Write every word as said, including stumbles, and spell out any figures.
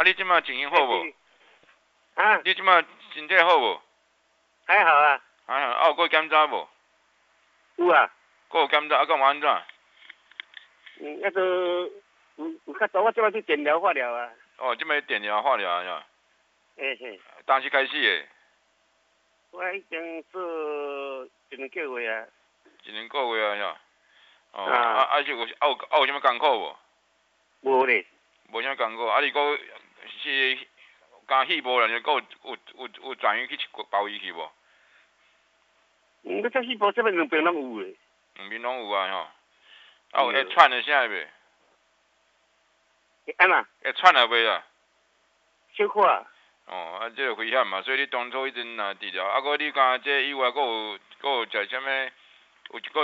你即马情形好无？ 啊？ 你即马身体好无？ 还好啊。 还好，啊有过检查无？ 有啊。 过有检查，啊，敢有安怎？ 嗯，那个有有较多，我即摆去电疗、化疗啊。 哦，即摆电疗、化疗啊，呀。 嘿嘿。 当时开始诶？ 我已经做一两个月啊。 一两个月啊，呀。哦， 啊啊啊是有啊有啊有啥物艰苦无？ 无咧。 无啥艰苦，啊你讲是敢戏无啦？你讲有有有有转院去别位去无？ 嗯，你这细胞这边两边拢有诶。 两边拢有啊，吼。啊有会喘诶啥未？ 会安那？ 会喘啊未啊？ 小可啊。 哦，啊，这个危险嘛，所以你当初一直若治疗，啊，搁你讲这以外，搁有搁有食啥物？有一个。